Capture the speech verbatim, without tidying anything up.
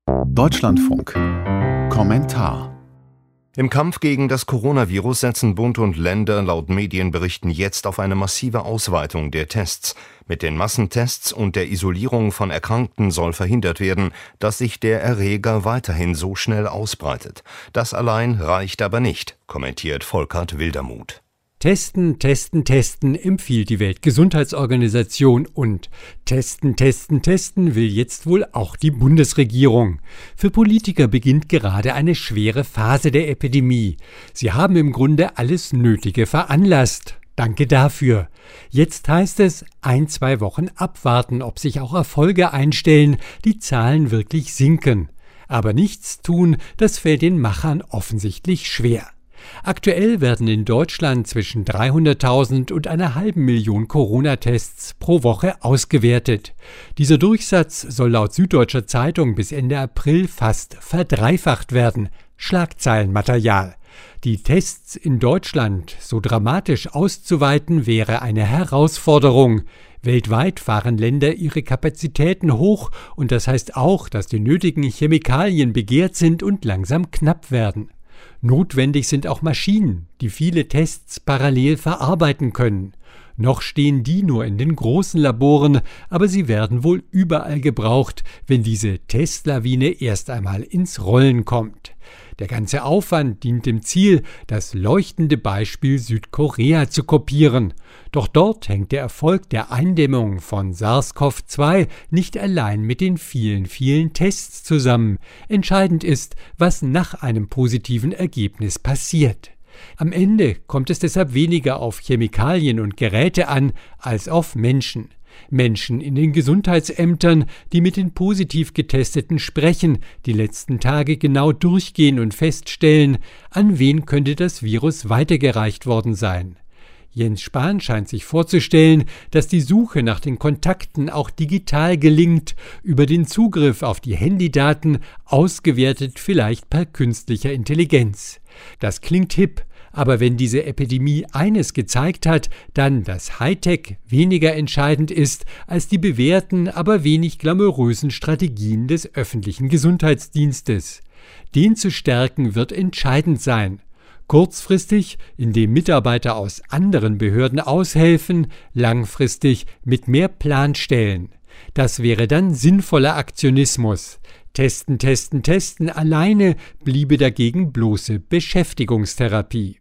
Deutschlandfunk. Kommentar. Im Kampf gegen das Coronavirus setzen Bund und Länder laut Medienberichten jetzt auf eine massive Ausweitung der Tests. Mit den Massentests und der Isolierung von Erkrankten soll verhindert werden, dass sich der Erreger weiterhin so schnell ausbreitet. Das allein reicht aber nicht, kommentiert Volkert Wildermuth. Testen, testen, testen empfiehlt die Weltgesundheitsorganisation und testen, testen, testen will jetzt wohl auch die Bundesregierung. Für Politiker beginnt gerade eine schwere Phase der Epidemie. Sie haben im Grunde alles Nötige veranlasst. Danke dafür. Jetzt heißt es, ein, zwei Wochen abwarten, ob sich auch Erfolge einstellen, die Zahlen wirklich sinken. Aber nichts tun, das fällt den Machern offensichtlich schwer. Aktuell werden in Deutschland zwischen dreihunderttausend und einer halben Million Corona-Tests pro Woche ausgewertet. Dieser Durchsatz soll laut Süddeutscher Zeitung bis Ende April fast verdreifacht werden. Schlagzeilenmaterial. Die Tests in Deutschland so dramatisch auszuweiten, wäre eine Herausforderung. Weltweit fahren Länder ihre Kapazitäten hoch und das heißt auch, dass die nötigen Chemikalien begehrt sind und langsam knapp werden. Notwendig sind auch Maschinen, die viele Tests parallel verarbeiten können. Noch stehen die nur in den großen Laboren, aber sie werden wohl überall gebraucht, wenn diese Testlawine erst einmal ins Rollen kommt. Der ganze Aufwand dient dem Ziel, das leuchtende Beispiel Südkorea zu kopieren. Doch dort hängt der Erfolg der Eindämmung von SARS-C o V zwei nicht allein mit den vielen, vielen Tests zusammen. Entscheidend ist, was nach einem positiven Ergebnis passiert. Am Ende kommt es deshalb weniger auf Chemikalien und Geräte an, als auf Menschen. Menschen in den Gesundheitsämtern, die mit den positiv Getesteten sprechen, die letzten Tage genau durchgehen und feststellen, an wen könnte das Virus weitergereicht worden sein. Jens Spahn scheint sich vorzustellen, dass die Suche nach den Kontakten auch digital gelingt, über den Zugriff auf die Handydaten, ausgewertet vielleicht per künstlicher Intelligenz. Das klingt hip. Aber wenn diese Epidemie eines gezeigt hat, dann, dass Hightech weniger entscheidend ist als die bewährten, aber wenig glamourösen Strategien des öffentlichen Gesundheitsdienstes. Den zu stärken wird entscheidend sein. Kurzfristig, indem Mitarbeiter aus anderen Behörden aushelfen, langfristig mit mehr Planstellen. Das wäre dann sinnvoller Aktionismus. Testen, testen, testen alleine bliebe dagegen bloße Beschäftigungstherapie.